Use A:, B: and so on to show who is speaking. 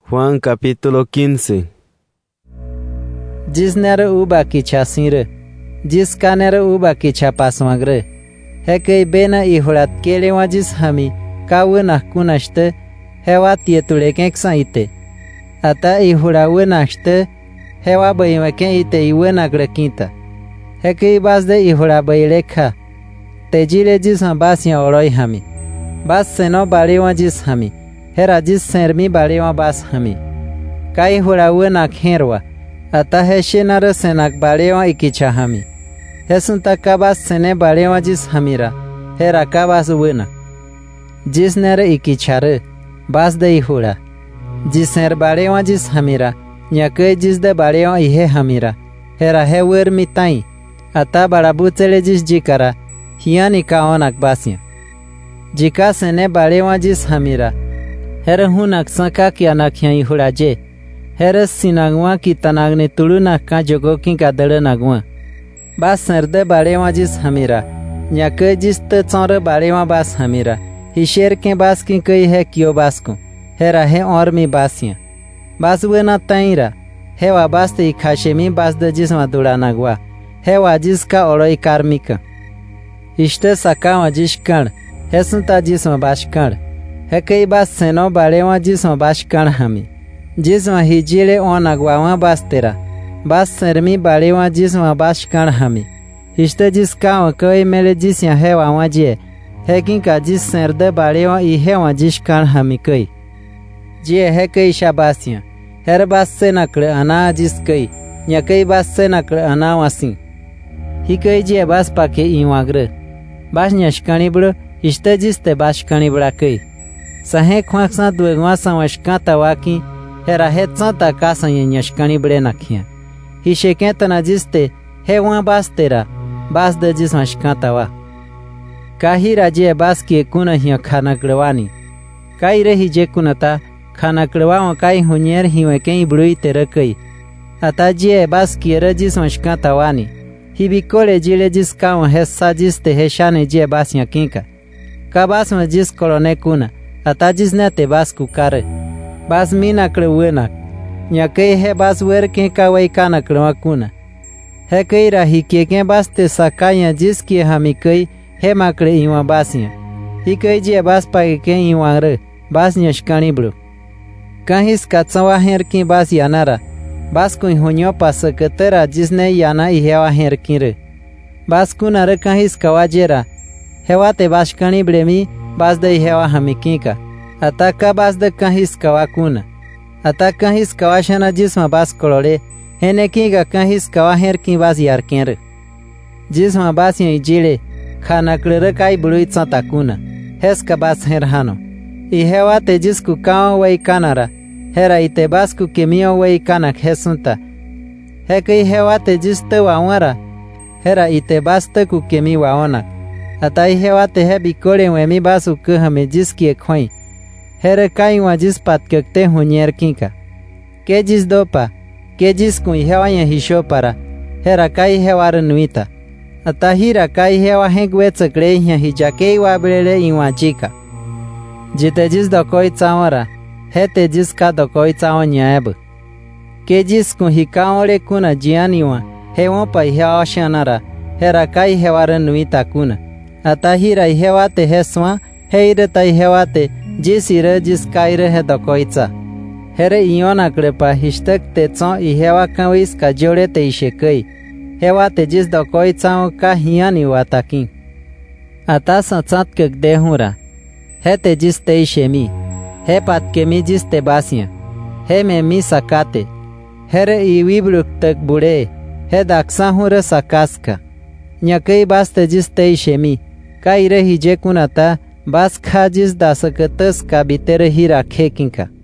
A: Juan capítulo 15.
B: Jisnera uba kicha sinre, jiskanera uba kicha paswangre. Hekei bena ihulat kelewa jis hami, kawena kunashte, hewa tietulekeksa ite. Ata ihula wenashte, hewa baimake ite iwenagre quinta. Hekei basde ihula bailekha. Tejile jis basya oroi hami. Bas seno balewa jis hami. Hera jis sermi balewa bas hami. Kai hula wenak herwa. Ata heshenara senak balewa ikicha hami. Hesunta kabas sene balewa jis hamira. Hera kabas wenak. Jis nere ikichare. Bas de ihula. Jis balewa jis hamira. Nyake jis de balewa ihe hamira. Hera hewer mitai. Ata barabutsele jis jikara. Hiani kaonak basya. Jika sene balewa jis hamira. Hera hunak sanka ki anak hian ihulaje. Hera sinagwa ki tanagne tuluna ka jogo ki kadere nagwa. Bas serde balewa jis hamira. Nyake jis te tsore balewa bas hamira. Hisher ke bas ki kei he kio bas ko. Hera he और mi basya. Bas wena taira. Hewa bas te ikhashemi bas de jis madura nagwa. Hewa jis ka oroi karmika. Ishte sakawa jis kan. Hesunta jis ma bas kan. Hekei bas seno balewa jis ma bas kan hami. Jis ma hijile onagwa ma bas tera. Bas sermi balewa jis ma bas kan hami. Ishte jis ka kei mele jis ya hewa ma je. Hekin ka jis serde balewa I hewa jis kan hami kei. Je hekei shabasya. Her bas se nakle ana jis kei. Nyakei bas se nakle ana wasin. Hikei je bas pake iwagre. Bas nyashkani bro. Ishte jiste bashkani bra kei. Sahe khwaksa duegwa samashkata waki. Hera hetsanta kasa nyashkani bre nakhia. Hishekentana jiste hewa bas tera. Bas de jis mashkata wa. Kahi raje bas ki kuna hiya khana krewani. Kai rehi je kunata khana krewa kai hunyer hiwe kei brui tera kei. Ata je bas ki rejis mashkata wani. Hibikole jile jis kawa hessa jiste heshane je bas yakinka. Kabas ma jis kolone kuna. Ata jis ne te bas kukare. Bas mina krewena. Nyakei he bas wer ke kawai kana krewa kuna. He kei rahi ke bas te sakaya jis ki hami kei he makre iwa basya. Hi kei je bas page ke iwa re. Bas nyashkani bro. Kahis katsawa her ki bas yanara. Bas kui hunyo pasaketera jisne yana ihewa her kire. Bas kuna re kahis kawajera. Hewa te bashkani bremi bas de hewa hamikika. Ataka bas de kahis kawakuna. Ataka his kawashana jisma bas kolore. Hene kiga kahis kawaher ki bas yarkenre. Jisma bas yon jile. Khana klere kai bului tsatakuna. Heska bas herhano. I hewa te jisku kawa wei kanara. Hera ite bas ku kemio wei kanak hesunta. Heke hewa te jiste wawara. Hera ite bas te ku kemi waonak. Atai hewa te he bikore wemi basu ke hame jiski ekhoi. Here kai wa jis pat kekte hunyer kinka. Ke jis dopa. Ke jis kui hewa ya hisho para. Hera kai hewa renuita. Atahira kai hewa hegwe tsakre ya hijake wa brele iwa chika. Jite jis dokoi tsawara. Hete jis ka dokoi tsawa nyaeb. Ke jis ku hikaore kuna jianiwa. Hewa pa hewa shanara. Hera kai hewa renuita kuna. Atahira hewa te heswa, heire tai hewa te jisire jiskaire he dokoitsa. Here iona krepa hishtek te tson I hewa kawis ka jore te ishekei. Hewa te jis dokoitsa ka hiani watakin. Ata satsat kek dehura. He te jis te ishemi. He pat kemi jis te basya. He me mi sakate. Here iwibruk tek bure. He daksa hure sakaska. Nyakei bas te jis te ishemi. Kai rehi je kunata bas khajis dasaketas ka bitere hi rakhe kinka.